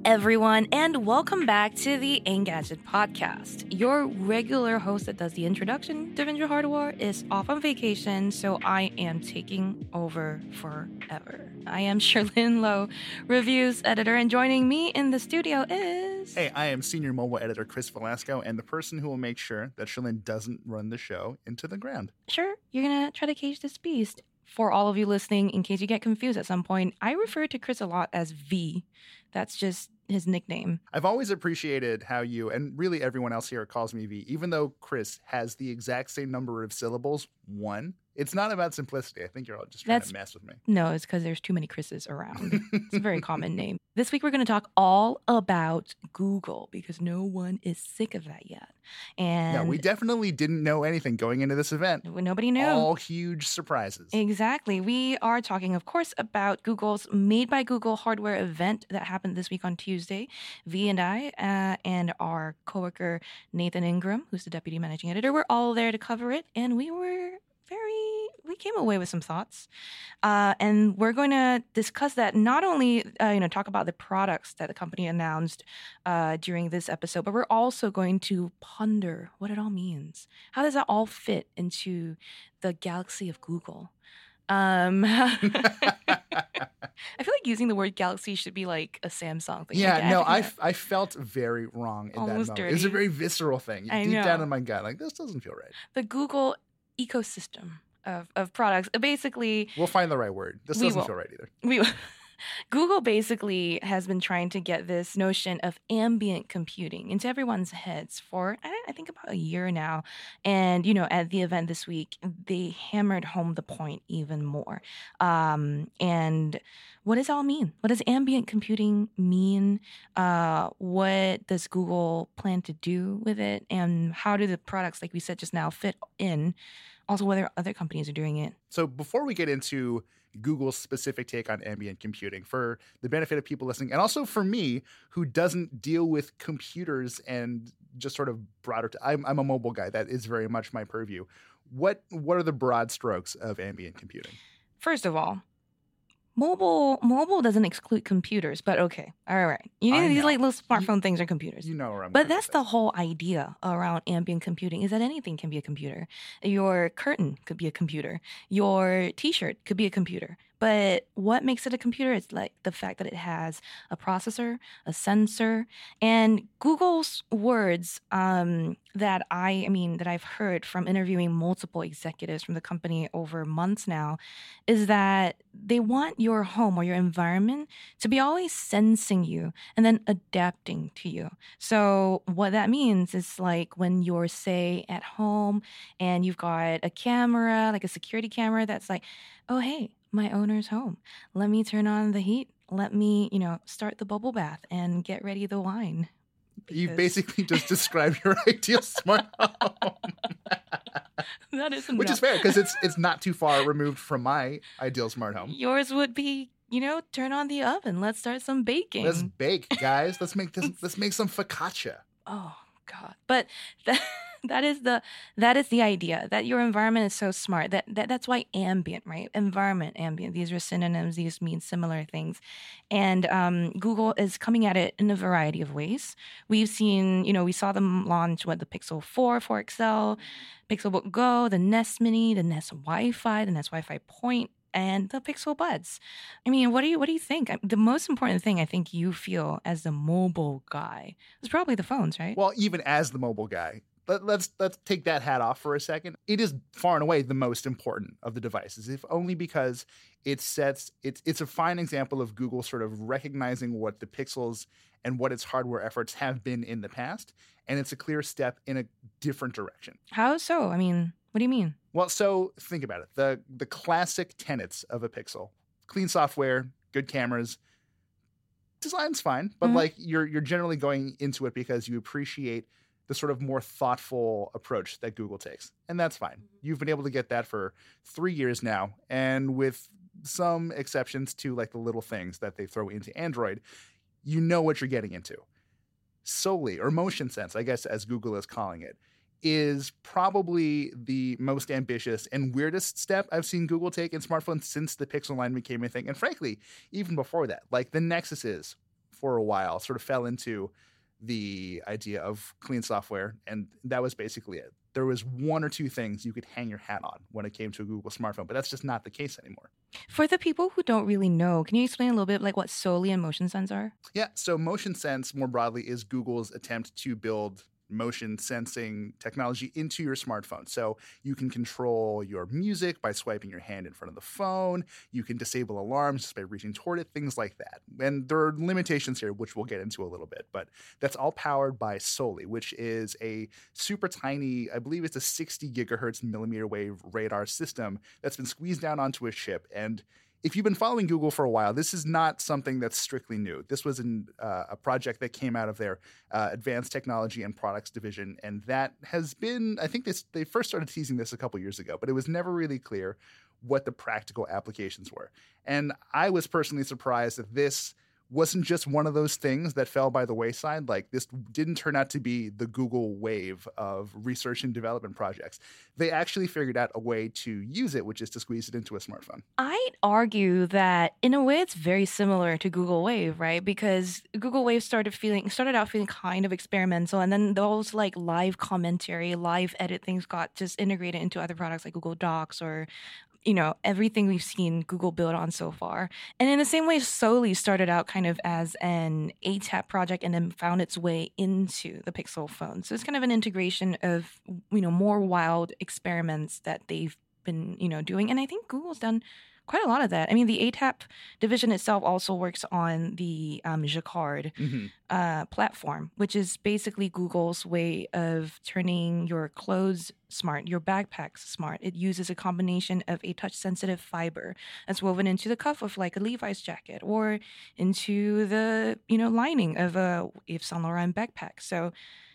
everyone, and welcome back to the Engadget podcast. Your regular host that does the introduction, Devendra Hardwar, is off on vacation, so I am taking over forever. I am Sherlyn Lowe, reviews editor, and joining me in the studio is... Hey, I am senior mobile editor Chris Velasco, and the person who will make sure that Sherlyn doesn't run the show into the ground. Sure, you're gonna try to cage this beast. For all of you listening, in case you get confused at some point, I refer to Chris a lot as V. That's just his nickname. I've always appreciated how you, and really everyone else here, calls me V, even though Chris has the exact same number of syllables, 1. It's not about simplicity. I think you're all just trying to mess with me. No, it's because there's too many Chris's around. It's a very common name. This week we're going to talk all about Google because no one is sick of that yet. And no, we definitely didn't know anything going into this event. Nobody knew. All huge surprises. Exactly. We are talking, of course, about Google's Made by Google hardware event that happened this week on Tuesday. V and I and our coworker Nathan Ingram, who's the deputy managing editor, we're all there to cover it, and we came away with some thoughts. And we're going to discuss that, not only, talk about the products that the company announced during this episode, but we're also going to ponder what it all means. How does that all fit into the galaxy of Google? I feel like using the word galaxy should be like a Samsung thing. Yeah, no, I felt very wrong in Almost that moment. dirty. It was a very visceral thing. I Deep know. down in my gut, like, this doesn't feel right. The Google ecosystem of products. Basically, we'll find the right word. This doesn't feel right either. Google basically has been trying to get this notion of ambient computing into everyone's heads for, I think, about a year now. And, at the event this week, they hammered home the point even more. And what does it all mean? What does ambient computing mean? What does Google plan to do with it? And how do the products, like we said just now, fit in? Also, whether other companies are doing it. So before we get into Google's specific take on ambient computing, for the benefit of people listening, and also for me, who doesn't deal with computers and just sort of broader, I'm a mobile guy. That is very much my purview. What are the broad strokes of ambient computing? First of all, mobile doesn't exclude computers, but okay. All right. These like little smartphone things are computers. You know where I'm But going that's with the this. whole idea around ambient computing, is that anything can be a computer. Your curtain could be a computer. Your t-shirt could be a computer. But what makes it a computer is like the fact that it has a processor, a sensor, and Google's words that I've heard from interviewing multiple executives from the company over months now is that they want your home or your environment to be always sensing you and then adapting to you. So what that means is like when you're, say, at home and you've got a camera, like a security camera that's like, oh, hey, my owner's home. Let me turn on the heat. Let me, start the bubble bath and get ready the wine. You basically just described your ideal smart home. That is Which is fair, because it's not too far removed from my ideal smart home. Yours would be, turn on the oven. Let's start some baking. Let's bake, guys. Let's make some focaccia. Oh God! But that is the idea, that your environment is so smart that's why ambient, right? Environment, ambient. These are synonyms. These mean similar things, and Google is coming at it in a variety of ways. We've seen, we saw them launch the Pixel 4 for XL, Pixelbook Go, the Nest Mini, the Nest Wi-Fi, the Nest Wi-Fi Point, and the Pixel Buds. I mean, what do you think? The most important thing I think you feel as the mobile guy is probably the phones, right? Well, even as the mobile guy, let's take that hat off for a second. It is far and away the most important of the devices, if only because it's a fine example of Google sort of recognizing what the Pixels and what its hardware efforts have been in the past, and it's a clear step in a different direction. How so? I mean, what do you mean? Well, so think about it. The classic tenets of a Pixel: clean software, good cameras, design's fine, but like you're generally going into it because you appreciate the sort of more thoughtful approach that Google takes. And that's fine. You've been able to get that for 3 years now. And with some exceptions to like the little things that they throw into Android, you know what you're getting into. Soli, or Motion Sense, I guess, as Google is calling it, is probably the most ambitious and weirdest step I've seen Google take in smartphones since the Pixel line became a thing. And frankly, even before that, like the Nexus is for a while, sort of fell into the idea of clean software, and that was basically it. There was one or two things you could hang your hat on when it came to a Google smartphone, but that's just not the case anymore. For the people who don't really know, can you explain a little bit like what Soli and MotionSense are? Yeah, so MotionSense more broadly is Google's attempt to build motion sensing technology into your smartphone. So you can control your music by swiping your hand in front of the phone. You can disable alarms just by reaching toward it, things like that. And there are limitations here, which we'll get into a little bit, but that's all powered by Soli, which is a super tiny, I believe it's a 60 gigahertz millimeter wave radar system that's been squeezed down onto a chip. And if you've been following Google for a while, this is not something that's strictly new. This was a project that came out of their advanced technology and products division, and that has been, I think they first started teasing this a couple years ago, but it was never really clear what the practical applications were. And I was personally surprised that this wasn't just one of those things that fell by the wayside. Like, this didn't turn out to be the Google wave of research and development projects. They actually figured out a way to use it, which is to squeeze it into a smartphone. I'd argue that in a way it's very similar to Google Wave, right? Because Google Wave started out feeling kind of experimental, and then those like live commentary, live edit things got just integrated into other products like Google Docs or everything we've seen Google build on so far. And in the same way, Soli started out kind of as an ATAP project and then found its way into the Pixel phone. So it's kind of an integration of, more wild experiments that they've been, doing. And I think Google's done quite a lot of that. I mean, the ATAP division itself also works on the Jacquard platform, which is basically Google's way of turning your clothes smart, your backpacks smart. It uses a combination of a touch-sensitive fiber that's woven into the cuff of like a Levi's jacket or into the, lining of a Yves Saint Laurent backpack. So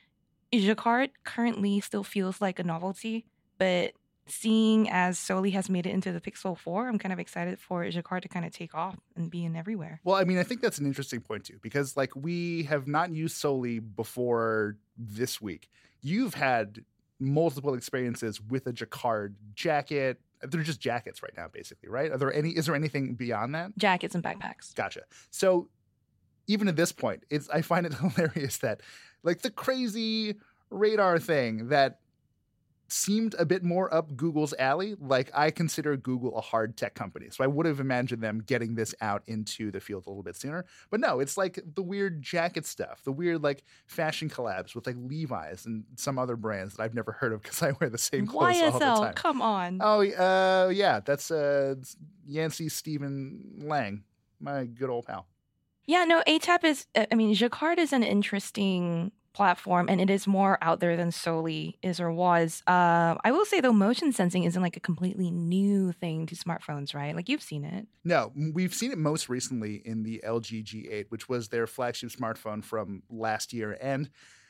Jacquard currently still feels like a novelty, but seeing as Soli has made it into the Pixel 4, I'm kind of excited for Jacquard to kind of take off and be in everywhere. Well, I mean, I think that's an interesting point too, because like we have not used Soli before this week. You've had multiple experiences with a Jacquard jacket. They're just jackets right now, basically, right? Is there anything beyond that? Jackets and backpacks. Gotcha. So even at this point, I find it hilarious that like the crazy radar thing that seemed a bit more up Google's alley. Like, I consider Google a hard tech company, so I would have imagined them getting this out into the field a little bit sooner. But no, it's like the weird jacket stuff, the weird like fashion collabs with like Levi's and some other brands that I've never heard of because I wear the same clothes all the time. Come on. Oh, yeah, that's Yancey Stephen Lang, my good old pal. Yeah, no, ATAP is, Jacquard is an interesting platform, and it is more out there than Soli is or was. I will say, though, motion sensing isn't like a completely new thing to smartphones, right? Like, you've seen it. No, we've seen it most recently in the LG G8, which was their flagship smartphone from last year. And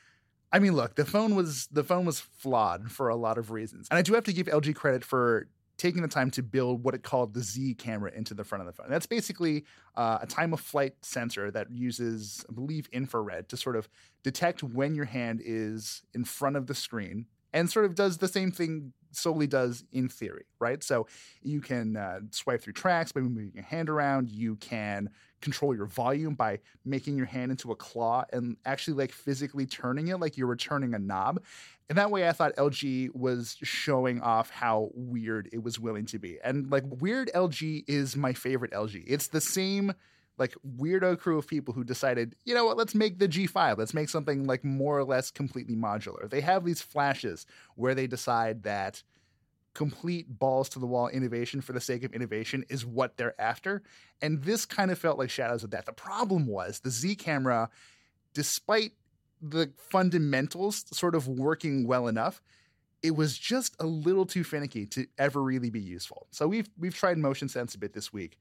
I mean, look, the phone was flawed for a lot of reasons. And I do have to give LG credit for taking the time to build what it called the Z camera into the front of the phone. That's basically a time of flight sensor that uses, I believe, infrared to sort of detect when your hand is in front of the screen and sort of does the same thing Soli does in theory, right? So you can swipe through tracks by moving your hand around. You can control your volume by making your hand into a claw and actually like physically turning it like you were turning a knob. And that way I thought LG was showing off how weird it was willing to be. And like weird LG is my favorite LG. It's the same like weirdo crew of people who decided, you know what, let's make the G5. Let's make something like more or less completely modular. They have these flashes where they decide that complete balls to the wall innovation for the sake of innovation is what they're after. And this kind of felt like shadows of that. The problem was the Z camera, despite the fundamentals sort of working well enough, it was just a little too finicky to ever really be useful. So we've tried motion sense a bit this week.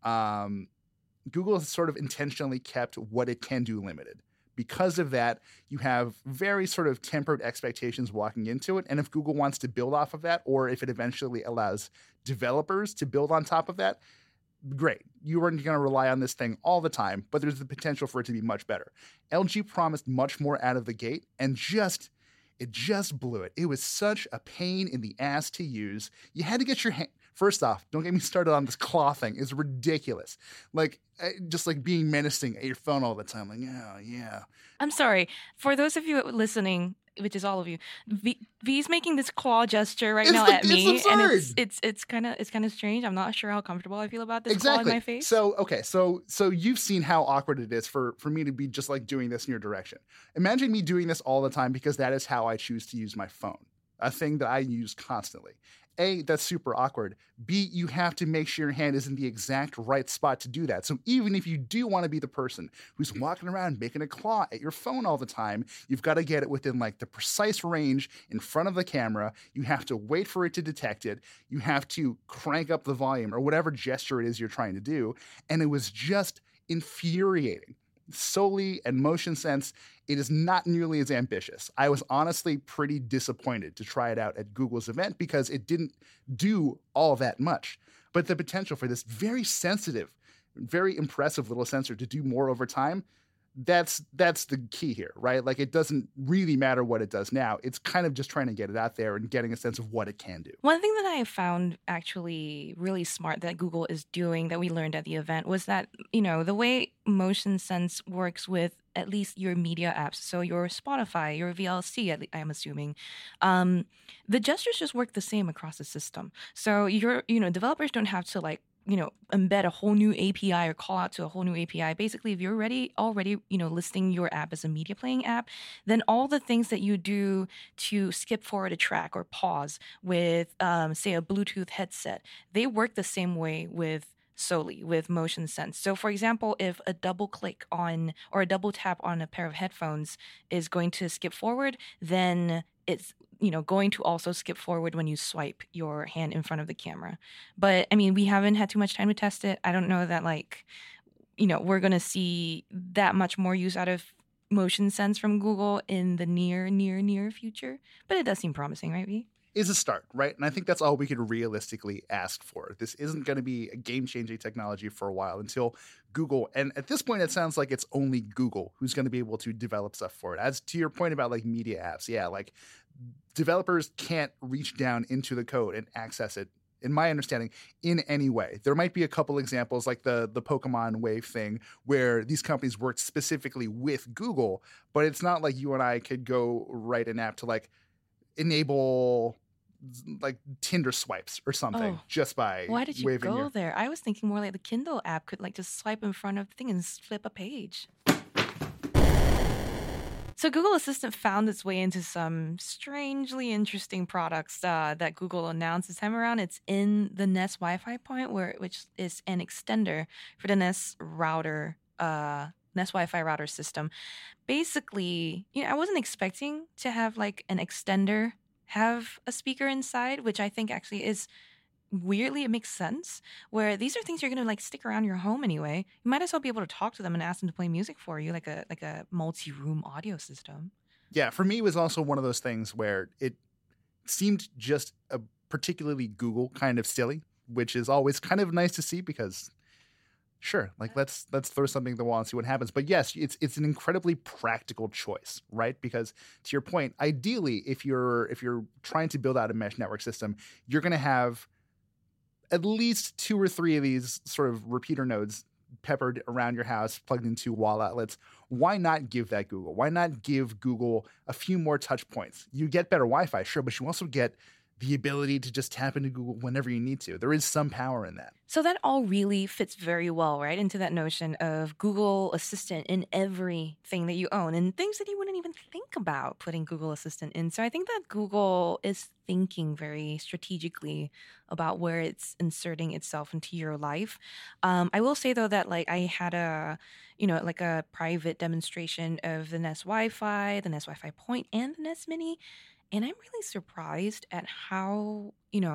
Google has sort of intentionally kept what it can do limited. Because of that, you have very sort of tempered expectations walking into it. And if Google wants to build off of that, or if it eventually allows developers to build on top of that, great. You aren't going to rely on this thing all the time, but there's the potential for it to be much better. LG promised much more out of the gate, and it just blew it. It was such a pain in the ass to use. You had to get your hand. First off, don't get me started on this claw thing. It's ridiculous. Like, just like being menacing at your phone all the time. Like, yeah, yeah. I'm sorry. For those of you listening, which is all of you, V's making this claw gesture right now at me, it's and absurd. it's kind of strange. I'm not sure how comfortable I feel about this Exactly. claw in my face. So okay, so you've seen how awkward it is for me to be just like doing this in your direction. Imagine me doing this all the time because that is how I choose to use my phone, a thing that I use constantly. A, that's super awkward. B, you have to make sure your hand is in the exact right spot to do that. So even if you do want to be the person who's walking around making a claw at your phone all the time, you've got to get it within like the precise range in front of the camera. You have to wait for it to detect it. You have to crank up the volume or whatever gesture it is you're trying to do. And it was just infuriating. Soli and Motion Sense, it is not nearly as ambitious. I was honestly pretty disappointed to try it out at Google's event because it didn't do all that much. But the potential for this very sensitive, very impressive little sensor to do more over time, that's the key here, right? Like, it doesn't really matter what it does now. It's kind of just trying to get it out there and getting a sense of what it can do. One thing that I found actually really smart that Google is doing that we learned at the event was that, the way Motion Sense works with at least your media apps, so your Spotify, your VLC, I'm assuming, the gestures just work the same across the system. So developers don't have to embed a whole new API or call out to a whole new API. Basically, if you're already listing your app as a media playing app, then all the things that you do to skip forward a track or pause with, say, a Bluetooth headset, they work the same way with Soli, with Motion Sense. So, for example, if a double click on or a double tap on a pair of headphones is going to skip forward, then it's going to also skip forward when you swipe your hand in front of the camera. But I mean, we haven't had too much time to test it. I don't know that we're going to see that much more use out of Motion Sense from Google in the near future. But it does seem promising, right, V? Is a start, right? And I think that's all we could realistically ask for. This isn't going to be a game-changing technology for a while until Google, and at this point, it sounds like it's only Google who's going to be able to develop stuff for it. As to your point about like media apps, yeah, like developers can't reach down into the code and access it, in my understanding, in any way. There might be a couple examples like the Pokemon Wave thing where these companies worked specifically with Google, but it's not like you and I could go write an app to like enable like Tinder swipes or something just by why did you waving go there? I was thinking more like the Kindle app could like just swipe in front of the thing and flip a page. So Google Assistant found its way into some strangely interesting products that Google announced this time around. It's in the Nest Wi-Fi point, which is an extender for the Nest router, Nest Wi-Fi router system. Basically, I wasn't expecting to have like an extender have a speaker inside, which I think actually is weirdly, it makes sense, where these are things you're going to like stick around your home anyway. You might as well be able to talk to them and ask them to play music for you, like a multi-room audio system. Yeah, for me, it was also one of those things where it seemed just a particularly Google kind of silly, which is always kind of nice to see because sure, like let's throw something at the wall and see what happens. But yes, it's an incredibly practical choice, right? Because to your point, ideally, if you're trying to build out a mesh network system, you're going to have at least 2 or 3 of these sort of repeater nodes peppered around your house, plugged into wall outlets. Why not give that Google? Why not give Google a few more touch points? You get better Wi-Fi, sure, but you also get the ability to just tap into Google whenever you need to. There is some power in that. So that all really fits very well, right, into that notion of Google Assistant in everything that you own and things that you wouldn't even think about putting Google Assistant in. So I think that Google is thinking very strategically about where it's inserting itself into your life. I will say, though, that like I had a private demonstration of the Nest Wi-Fi, the Nest Wi-Fi Point, and the Nest Mini. And I'm really surprised at how,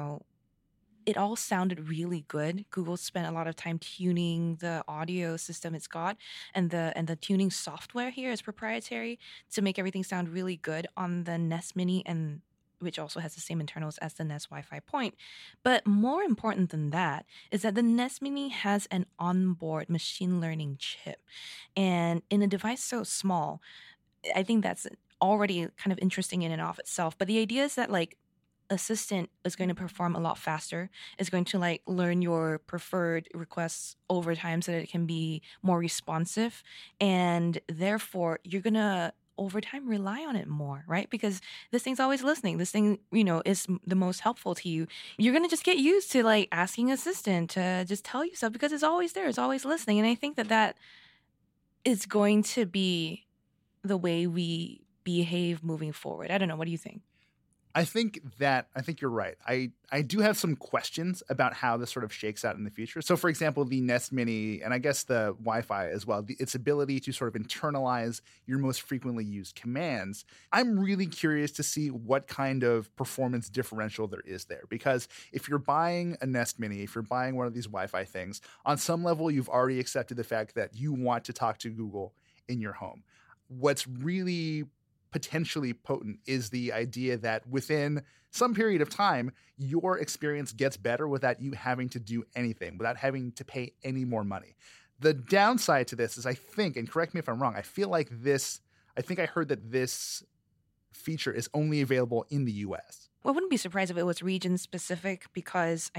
it all sounded really good. Google spent a lot of time tuning the audio system it's got, and the tuning software here is proprietary to make everything sound really good on the Nest Mini, and which also has the same internals as the Nest Wi-Fi Point. But more important than that is that the Nest Mini has an onboard machine learning chip. And in a device so small, I think that's already kind of interesting in and of itself. But the idea is that like assistant is going to perform a lot faster. It's going to like learn your preferred requests over time so that it can be more responsive. And therefore, you're going to over time rely on it more, right? Because this thing's always listening. This thing, is the most helpful to you. You're going to just get used to like asking assistant to just tell you stuff because it's always there. It's always listening. And I think that is going to be the way we behave moving forward. I don't know. What do you think? I think you're right. I do have some questions about how this sort of shakes out in the future. So, for example, the Nest Mini, and I guess the Wi-Fi as well, its ability to sort of internalize your most frequently used commands. I'm really curious to see what kind of performance differential there is there. Because if you're buying a Nest Mini, if you're buying one of these Wi-Fi things, on some level, you've already accepted the fact that you want to talk to Google in your home. What's really potentially potent is the idea that within some period of time, your experience gets better without you having to do anything, without having to pay any more money. The downside to this is, I think, and correct me if I'm wrong, I think I heard that this feature is only available in the US. Well, I wouldn't be surprised if it was region specific because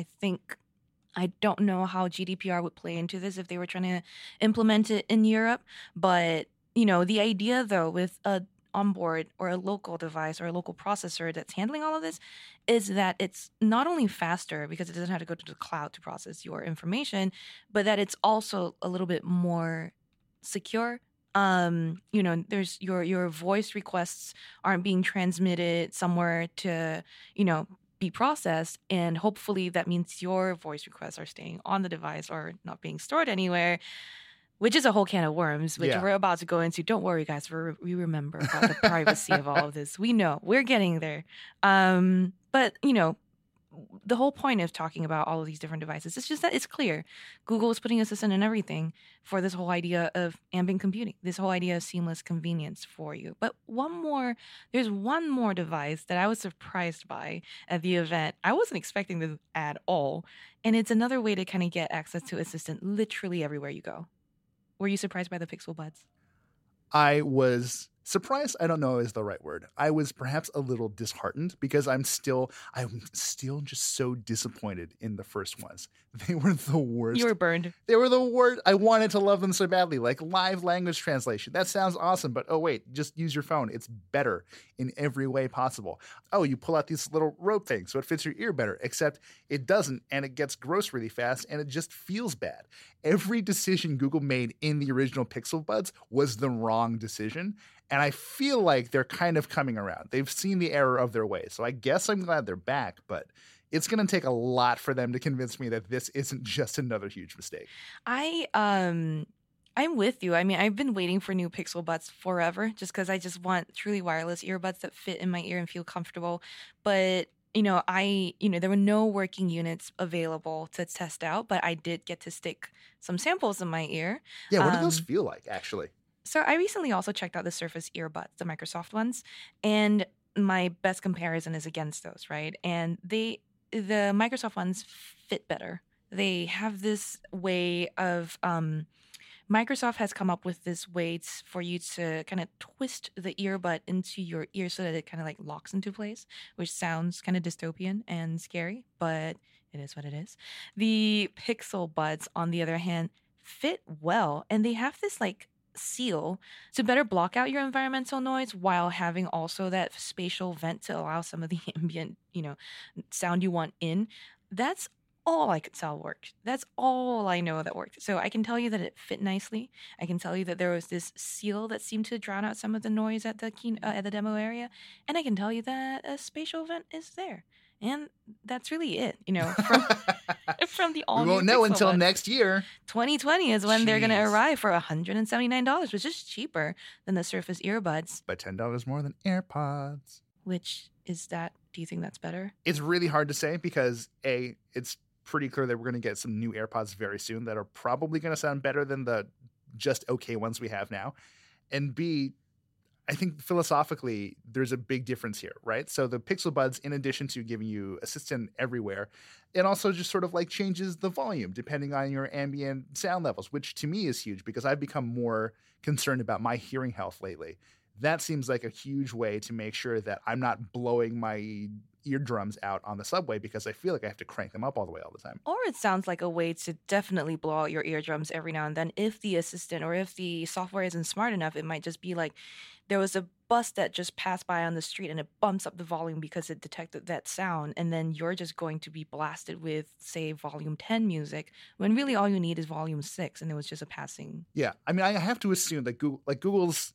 I don't know how GDPR would play into this if they were trying to implement it in Europe. But, the idea though with a onboard or a local device or a local processor that's handling all of this is that it's not only faster because it doesn't have to go to the cloud to process your information, but that it's also a little bit more secure. There's your voice requests aren't being transmitted somewhere to, be processed, and hopefully that means your voice requests are staying on the device or not being stored anywhere. Which is a whole can of worms, which we're about to go into. Don't worry, guys. We remember about the privacy of all of this. We know. We're getting there. But, the whole point of talking about all of these different devices is just that it's clear. Google is putting Assistant in everything for this whole idea of ambient computing, this whole idea of seamless convenience for you. But there's one more device that I was surprised by at the event. I wasn't expecting this at all. And it's another way to kind of get access to Assistant literally everywhere you go. Were you surprised by the Pixel Buds? I was surprised, I don't know is the right word. I was perhaps a little disheartened because I'm still just so disappointed in the first ones. They were the worst. You were burned. They were the worst. I wanted to love them so badly. Like live language translation. That sounds awesome, but oh wait, just use your phone. It's better in every way possible. Oh, you pull out these little rope things so it fits your ear better, except it doesn't, and it gets gross really fast, and it just feels bad. Every decision Google made in the original Pixel Buds was the wrong decision. And I feel like they're kind of coming around. They've seen the error of their ways. So I guess I'm glad they're back, but it's going to take a lot for them to convince me that this isn't just another huge mistake. I'm with you. I mean, I've been waiting for new Pixel Buds forever just because I just want truly wireless earbuds that fit in my ear and feel comfortable. But there were no working units available to test out, but I did get to stick some samples in my ear. Yeah, what do those feel like, actually? So I recently also checked out the Surface earbuds, the Microsoft ones, and my best comparison is against those, right? And the Microsoft ones fit better. They have this way of Microsoft has come up with this way for you to kind of twist the earbud into your ear so that it kind of like locks into place, which sounds kind of dystopian and scary, but it is what it is. The Pixel Buds, on the other hand, fit well, and they have this like seal to better block out your environmental noise while having also that spatial vent to allow some of the ambient, sound you want in. That's all I could tell worked. That's all I know that worked. So I can tell you that it fit nicely. I can tell you that there was this seal that seemed to drown out some of the noise at the demo area, and I can tell you that a spatial vent is there. And that's really it, from the all-new We won't know Pixel until Buds. next year. 2020 is when they're going to Jeez. arrive for $179, which is cheaper than the Surface earbuds. But $10 more than AirPods. Which is that? Do you think that's better? It's really hard to say because A, it's pretty clear that we're going to get some new AirPods very soon that are probably going to sound better than the just okay ones we have now. And B, I think philosophically, there's a big difference here, right? So the Pixel Buds, in addition to giving you Assistant everywhere, it also just sort of like changes the volume depending on your ambient sound levels, which to me is huge because I've become more concerned about my hearing health lately. That seems like a huge way to make sure that I'm not blowing my eardrums out on the subway because I feel like I have to crank them up all the way all the time. Or it sounds like a way to definitely blow out your eardrums every now and then. If the assistant or if the software isn't smart enough, it might just be like there was a bus that just passed by on the street and it bumps up the volume because it detected that sound. And then you're just going to be blasted with, say, volume 10 music when really all you need is volume 6. And it was just a passing. Yeah. I mean, I have to assume that Google's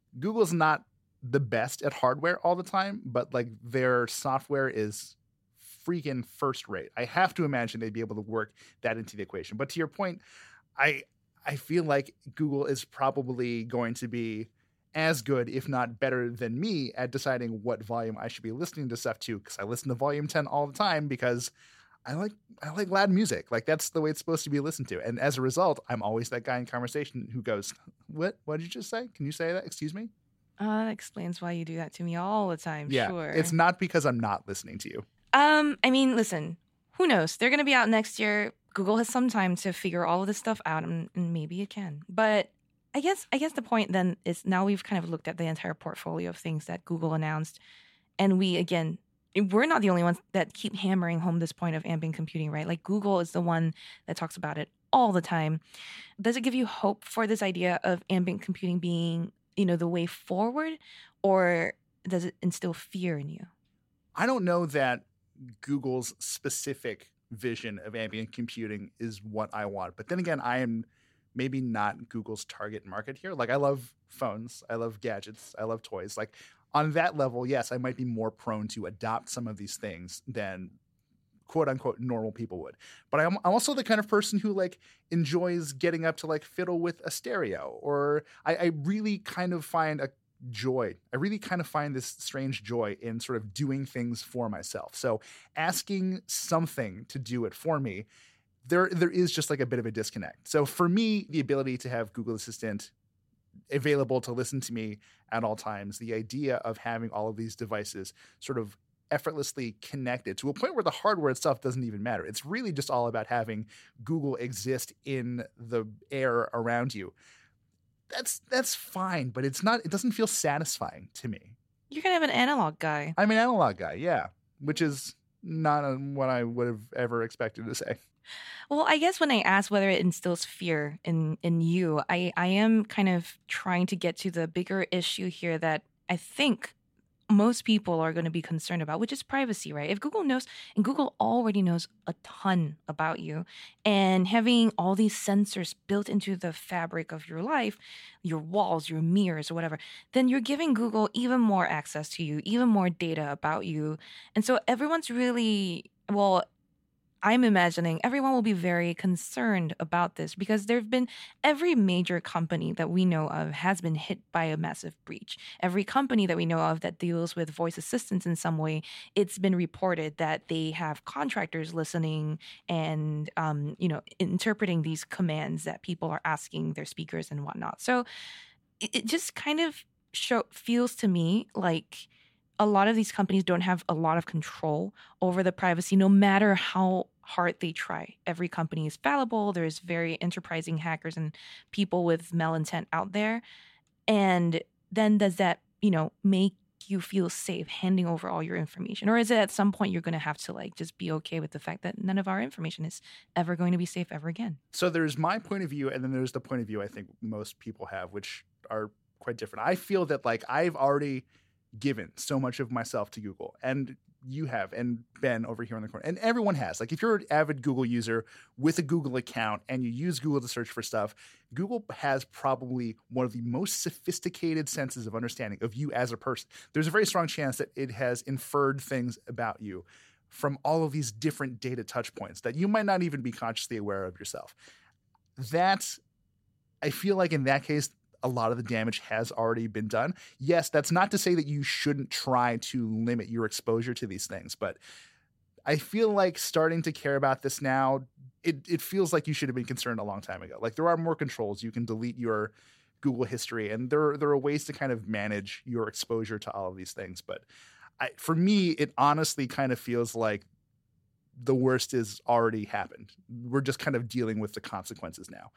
not the best at hardware all the time, but like their software is freaking first rate. I have to imagine they'd be able to work that into the equation. But to your point, I feel like Google is probably going to be as good, if not better than me at deciding what volume I should be listening to stuff to, because I listen to volume 10 all the time because I like loud music. Like that's the way it's supposed to be listened to. And as a result, I'm always that guy in conversation who goes, what did you just say? Can you say that? Excuse me? That explains why you do that to me all the time. Yeah, sure. It's not because I'm not listening to you. I mean, listen, who knows? They're going to be out next year. Google has some time to figure all of this stuff out, and maybe it can. But I guess the point then is now we've kind of looked at the entire portfolio of things that Google announced, and we're not the only ones that keep hammering home this point of ambient computing, right? Like Google is the one that talks about it all the time. Does it give you hope for this idea of ambient computing being, the way forward, or does it instill fear in you? I don't know that Google's specific vision of ambient computing is what I want. But then again, I am maybe not Google's target market here. Like I love phones, I love gadgets, I love toys. Like on that level, yes, I might be more prone to adopt some of these things than quote unquote normal people would. But I'm also the kind of person who like enjoys getting up to like fiddle with a stereo, or I really kind of find a joy. I really kind of find this strange joy in sort of doing things for myself. So asking something to do it for me, there is just like a bit of a disconnect. So for me, the ability to have Google Assistant available to listen to me at all times, the idea of having all of these devices sort of effortlessly connected to a point where the hardware itself doesn't even matter. It's really just all about having Google exist in the air around you. That's fine, but it doesn't feel satisfying to me. You're kind of an analog guy. I'm an analog guy, yeah, which is not what I would have ever expected to say. Well, I guess when I ask whether it instills fear in you, I am kind of trying to get to the bigger issue here that I think most people are going to be concerned about, which is privacy, right? If Google knows, and Google already knows a ton about you, and having all these sensors built into the fabric of your life, your walls, your mirrors, or whatever, then you're giving Google even more access to you, even more data about you. And so everyone's really, well, I'm imagining everyone will be very concerned about this because every major company that we know of has been hit by a massive breach. Every company that we know of that deals with voice assistants in some way, it's been reported that they have contractors listening and, interpreting these commands that people are asking their speakers and whatnot. So it just kind of feels to me like a lot of these companies don't have a lot of control over the privacy, no matter how hard they try. Every company is fallible. There's very enterprising hackers and people with malintent out there. And then does that, make you feel safe handing over all your information? Or is it at some point you're going to have to like just be okay with the fact that none of our information is ever going to be safe ever again? So there's my point of view, and then there's the point of view I think most people have, which are quite different. I feel that like I've already given so much of myself to Google, and you have, and Ben over here in the corner, and everyone has. Like if you're an avid Google user with a Google account and you use Google to search for stuff, Google has probably one of the most sophisticated senses of understanding of you as a person. There's a very strong chance that it has inferred things about you from all of these different data touch points that you might not even be consciously aware of yourself. I feel like in that case, a lot of the damage has already been done. Yes, that's not to say that you shouldn't try to limit your exposure to these things, but I feel like starting to care about this now, it feels like you should have been concerned a long time ago. Like there are more controls. You can delete your Google history, and there are ways to kind of manage your exposure to all of these things. But for me, it honestly kind of feels like the worst has already happened. We're just kind of dealing with the consequences now.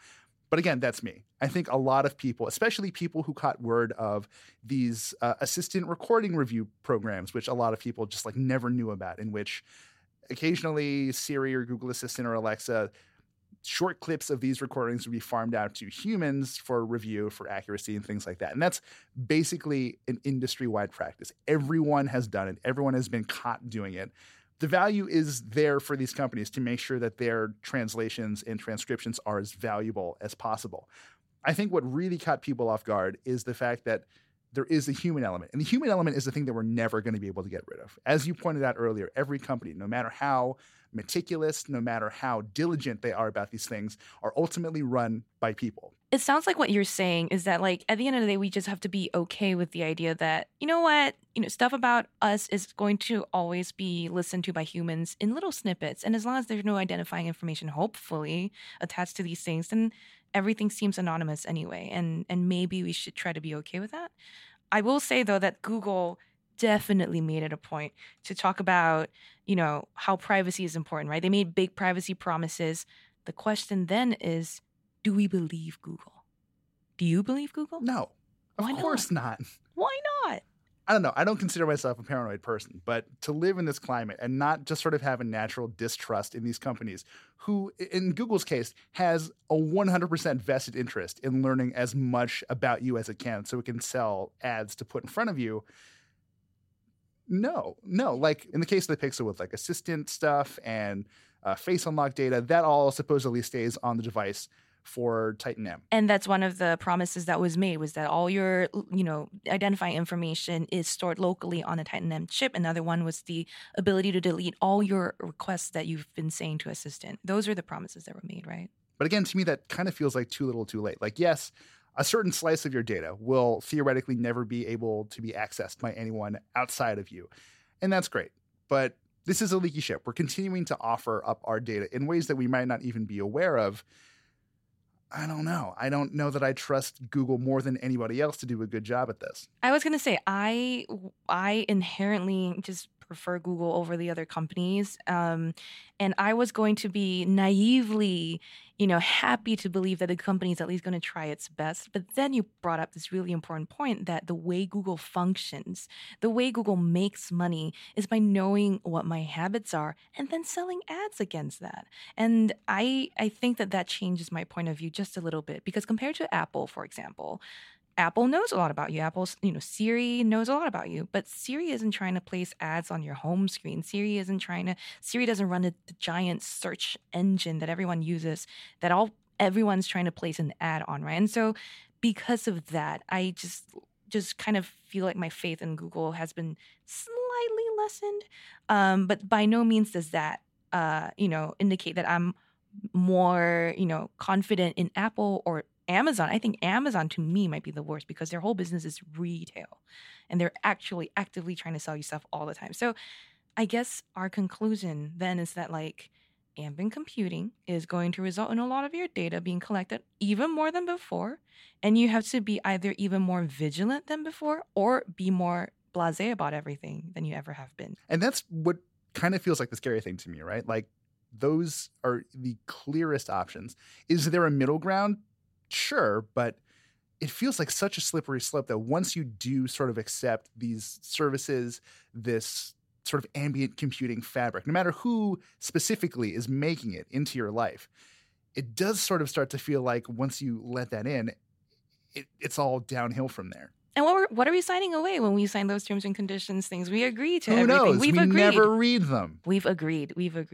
But again, that's me. I think a lot of people, especially people who caught word of these assistant recording review programs, which a lot of people just like never knew about, in which occasionally Siri or Google Assistant or Alexa, short clips of these recordings would be farmed out to humans for review, for accuracy and things like that. And that's basically an industry-wide practice. Everyone has done it. Everyone has been caught doing it. The value is there for these companies to make sure that their translations and transcriptions are as valuable as possible. I think what really caught people off guard is the fact that there is a human element. And the human element is the thing that we're never going to be able to get rid of. As you pointed out earlier, every company, no matter how meticulous, no matter how diligent they are about these things, are ultimately run by people. It sounds like what you're saying is that, like, at the end of the day, we just have to be okay with the idea that, you know what, stuff about us is going to always be listened to by humans in little snippets. And as long as there's no identifying information, hopefully, attached to these things, then everything seems anonymous anyway. And maybe we should try to be okay with that. I will say, though, that Google definitely made it a point to talk about, how privacy is important, right? They made big privacy promises. The question then is, do we believe Google? Do you believe Google? No, of course not. Why not? I don't know. I don't consider myself a paranoid person, but to live in this climate and not just sort of have a natural distrust in these companies who, in Google's case, has a 100% vested interest in learning as much about you as it can so it can sell ads to put in front of you. No. Like in the case of the Pixel with like assistant stuff and face unlock data, that all supposedly stays on the device for Titan M. And that's one of the promises that was made, was that all your, identifying information is stored locally on a Titan M chip. Another one was the ability to delete all your requests that you've been saying to Assistant. Those are the promises that were made, right? But again, to me, that kind of feels like too little too late. Like, yes, a certain slice of your data will theoretically never be able to be accessed by anyone outside of you. And that's great. But this is a leaky ship. We're continuing to offer up our data in ways that we might not even be aware of. I don't know. I don't know that I trust Google more than anybody else to do a good job at this. I was going to say, I inherently just prefer Google over the other companies. And I was going to be naively, happy to believe that the company is at least going to try its best. But then you brought up this really important point that the way Google functions, the way Google makes money is by knowing what my habits are and then selling ads against that. And I think that changes my point of view just a little bit, because compared to Apple, for example, Apple knows a lot about you. Siri knows a lot about you, but Siri isn't trying to place ads on your home screen. Siri doesn't run the giant search engine that everyone uses, that everyone's trying to place an ad on, right? And so because of that, I just kind of feel like my faith in Google has been slightly lessened. But by no means does that, indicate that I'm more, confident in Apple or Amazon. I think Amazon, to me, might be the worst because their whole business is retail and they're actually actively trying to sell you stuff all the time. So I guess our conclusion then is that, like, ambient computing is going to result in a lot of your data being collected even more than before. And you have to be either even more vigilant than before or be more blasé about everything than you ever have been. And that's what kind of feels like the scary thing to me, right? Like, those are the clearest options. Is there a middle ground? Sure, but it feels like such a slippery slope that once you do sort of accept these services, this sort of ambient computing fabric, no matter who specifically is making it into your life, it does sort of start to feel like once you let that in, it's all downhill from there. And what are we signing away when we sign those terms and conditions things? We agree to Who everything. knows? We've we agreed. Never read them. We've agreed.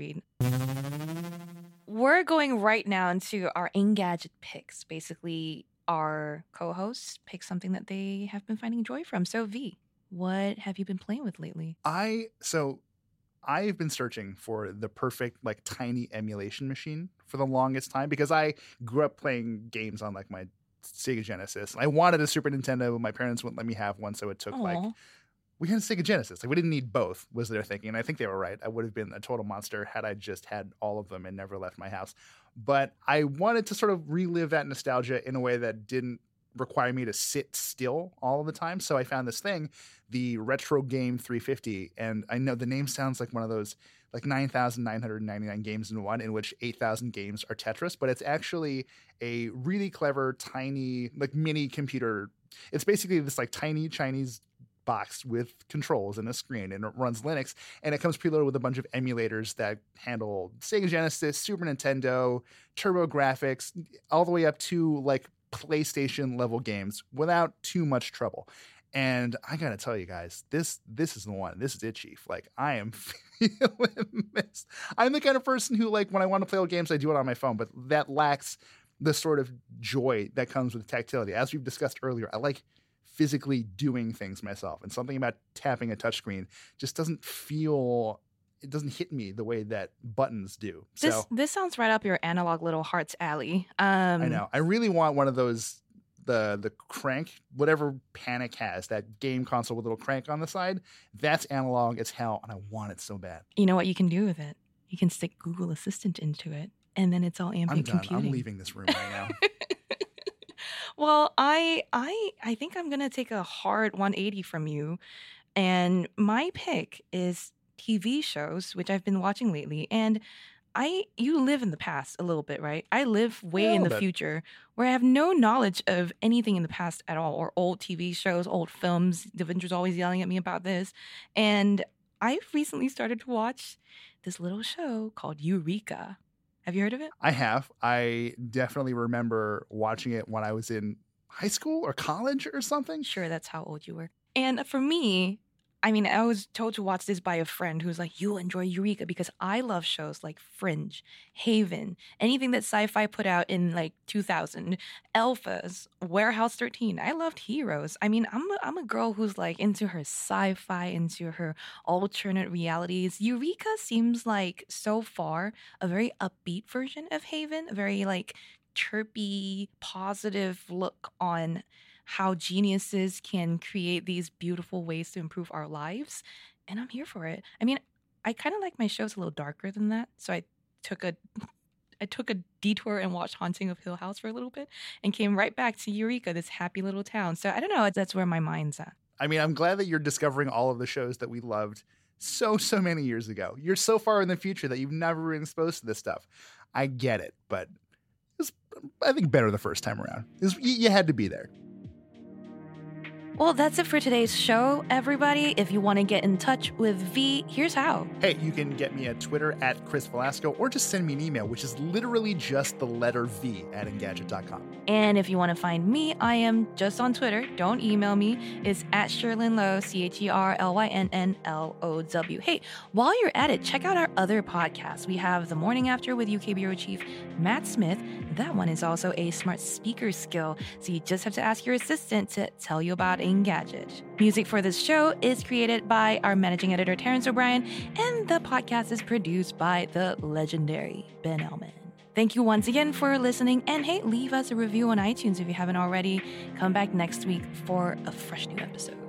We're going right now into our Engadget picks. Basically, our co-hosts pick something that they have been finding joy from. So, V, what have you been playing with lately? I've been searching for the perfect, like, tiny emulation machine for the longest time because I grew up playing games on, like, my Sega Genesis. I wanted a Super Nintendo, but my parents wouldn't let me have one, so it took we had a Sega Genesis. Like, we didn't need both, was their thinking. And I think they were right. I would have been a total monster had I just had all of them and never left my house. But I wanted to sort of relive that nostalgia in a way that didn't require me to sit still all of the time. So I found this thing, the Retro Game 350. And I know the name sounds like one of those like 9,999 games in one, in which 8,000 games are Tetris, but it's actually a really clever, tiny, like mini computer. It's basically this like tiny Chinese box with controls and a screen, and it runs Linux, and it comes preloaded with a bunch of emulators that handle Sega Genesis, Super Nintendo, TurboGrafx, all the way up to like PlayStation level games without too much trouble. And I gotta tell you guys, this is the one. This is it, Chief. Like, I am feeling this. I'm the kind of person who, like, when I want to play old games, I do it on my phone, but that lacks the sort of joy that comes with tactility. As we've discussed earlier, I like physically doing things myself, and something about tapping a touchscreen just doesn't hit me the way that buttons do. This sounds right up your analog little heart's alley. I know. I really want one of those, the crank, whatever Panic has, that game console with a little crank on the side. That's analog as hell, and I want it so bad. You know what you can do with it? You can stick Google Assistant into it, and then it's all ambient computing. I'm leaving this room right now. Well, I think I'm going to take a hard 180 from you. And my pick is TV shows, which I've been watching lately. And you live in the past a little bit, right? I live way in the future where I have no knowledge of anything in the past at all, or old TV shows, old films. Devindra's always yelling at me about this. And I've recently started to watch this little show called Eureka. Have you heard of it? I have. I definitely remember watching it when I was in high school or college or something. Sure, that's how old you were. And for me, I mean, I was told to watch this by a friend who was like, you'll enjoy Eureka, because I love shows like Fringe, Haven, anything that Sci-Fi put out in like 2000, Alphas, Warehouse 13. I loved Heroes. I mean, I'm a girl who's like into her sci-fi, into her alternate realities. Eureka seems like so far a very upbeat version of Haven, a very like chirpy, positive look on how geniuses can create these beautiful ways to improve our lives. And I'm here for it. I mean, I kind of like my shows a little darker than that. So I took a detour and watched Haunting of Hill House for a little bit and came right back to Eureka, this happy little town. So I don't know. That's where my mind's at. I mean, I'm glad that you're discovering all of the shows that we loved so many years ago. You're so far in the future that you've never been exposed to this stuff. I get it, but it was, I think, better the first time around. You had to be there. Well, that's it for today's show, everybody. If you want to get in touch with V, here's how. Hey, you can get me at Twitter at Chris Velasco, or just send me an email, which is literally just the letter V at Engadget.com. And if you want to find me, I am just on Twitter. Don't email me. It's at Sherlyn Low, CherlynnLow. Hey, while you're at it, check out our other podcasts. We have The Morning After with UK Bureau Chief Matt Smith. That one is also a smart speaker skill, so you just have to ask your assistant to tell you about Engadget. Music for this show is created by our managing editor, Terrence O'Brien, and the podcast is produced by the legendary Ben Elman. Thank you once again for listening, and hey, leave us a review on iTunes if you haven't already. Come back next week for a fresh new episode.